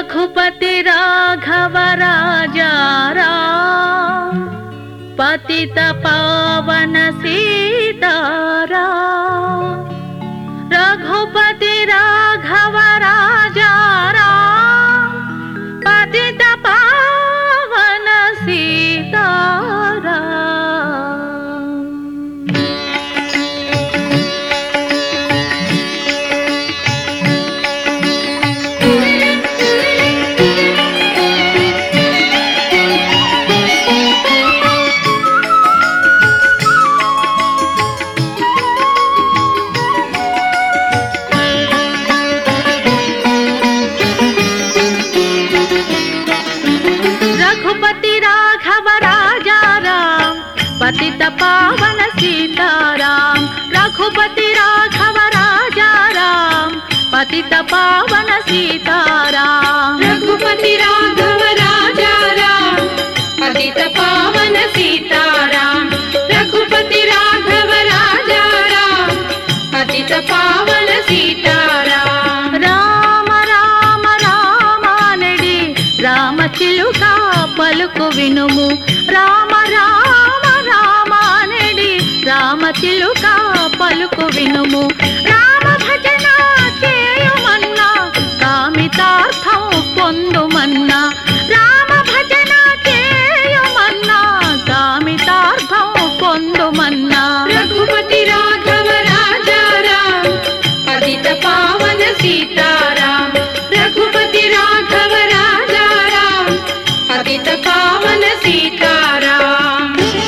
रघुपति राघव राजा राम, पतित पावन सीताराम। रघुपति राघव राजा राम, पतित पावन सीताराम। रघुपति राघव राजा राम, पतित पावन सीताराम। रघुपति राघव राजा राम, पतित पावन सीताराम। रघुपति राघव राजा राम, पतित पावन सीताराम। रघुपति राघव राजा राम, पतित पावन सीताराम। राम राम रामानడి రామ చిలుక పలుకు వినుము। రామ రామ రామానడి రామ చిలుక పలుకు వినుము। రామ భజన చేయుమన్నా కామితార్థం పొందుమన్నా। రామ భజన చేయుమన్నా కామితార్థం పొందుమన్నా। रघुपति राघव राजा राम, पतित पावन सीताराम। रघुपति राघव राजा राम, पतित पावन सीताराम।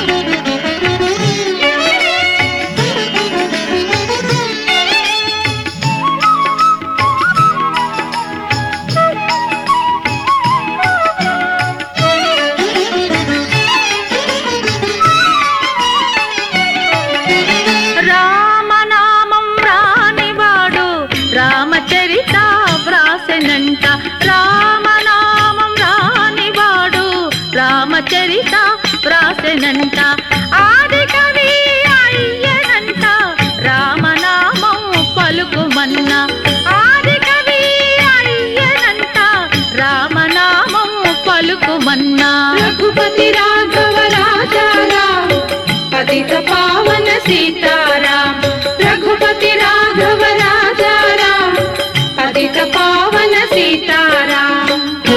రామనామం రానివాడు రామచరిత వ్రాసెనంట। రామనామం రానివాడు రామచరిత వ్రాసెనంట। ఆది కవి అయ్యనంట రామనామం పలుకుమన్నా। ఆది కవి అయ్యనంట రామనామం పలుకుమన్నా। रघुपति राघव राजा राम, पतित पावन सीताराम। रघुपति राघव राजा राम, पतित पावन सीताराम।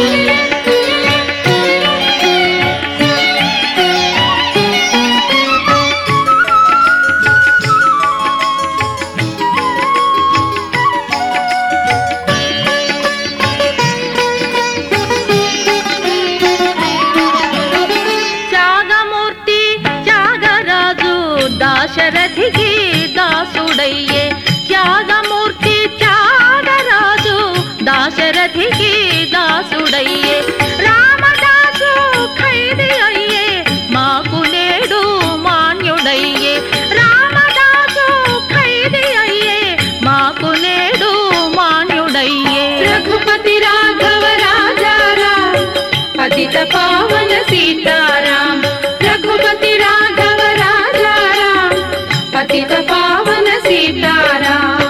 త్యాగమూర్తి త్యాగరాజు దాశరథికి దాసుడయ్యే। త్యాగమూర్తి త్యాగరాజు దాశరథికి దాసుడయ్యే। రామదాసు ఖైదీ అయ్యే మాకు నేడు మాన్యుడయ్యే। రామదాసు ఖైదీ అయ్యే మాకు నేడు మాన్యుడయ్యే। रघुपति राघव राजा राम, पतित पावन सीताराम। रघुपति राघव राजा राम, पतित पावन सीताराम।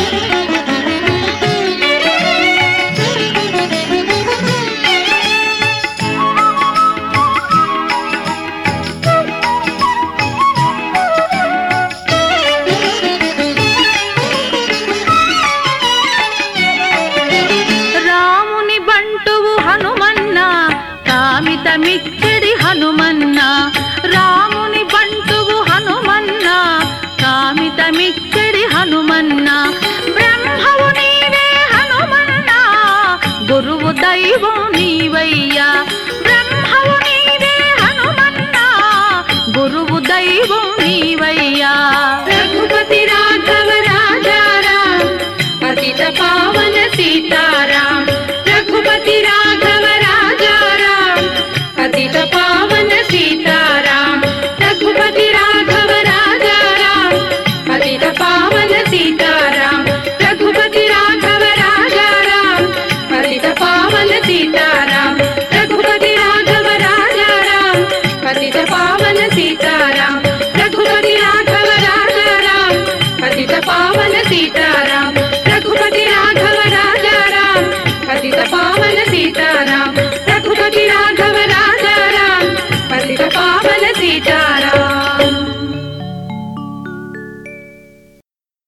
రాముని బంటువు హనుమన్న కామితమిచ్చడి హనుమన్న। రాముని బంటువు హనుమన్న కామితమిచ్చడి హనుమన్న। బ్రహ్మవు నీవే హనుమన్న గురువు దైవం నీవయ్యా। బ్రహ్మవు నీవే హనుమన్న గురువు దైవం నీవయ్యా।